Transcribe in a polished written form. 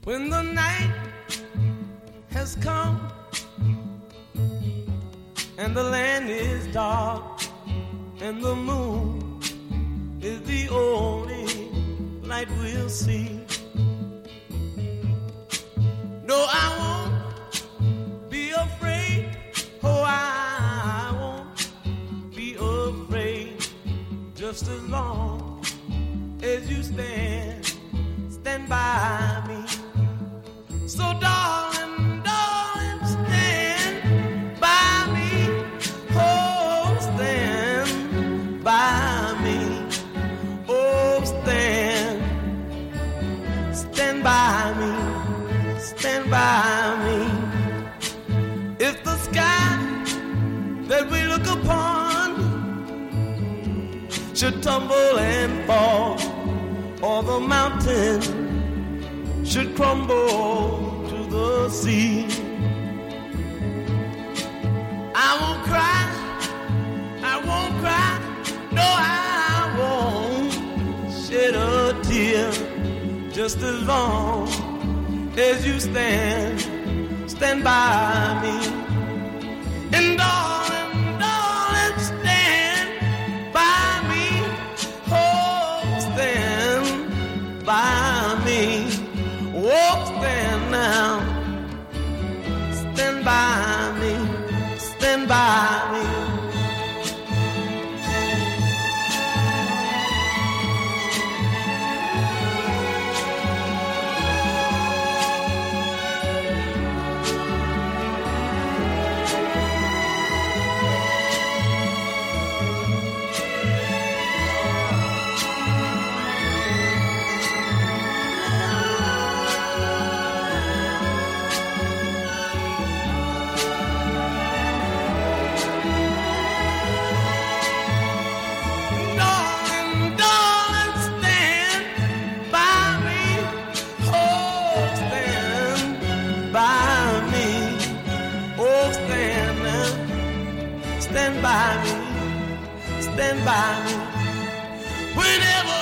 When the night has come and the land is dark and the moon is the only light we'll see. No, I won't be afraid. Oh, I won't be afraid. Just as long as you stand by me. So darling, darling, stand by me. Oh, stand by me. Oh, stand by me. Stand by me. If the sky that we look upon should tumble and fall, or the mountain should crumble to the sea, I won't cry, I won't cry, no, I won't shed a tear, just as long as you stand by me. And darling, darling, stand by me. Oh, stand by me. Oh, stand now. Stand by me. Stand by me. Stand by me, stand by me. Whenever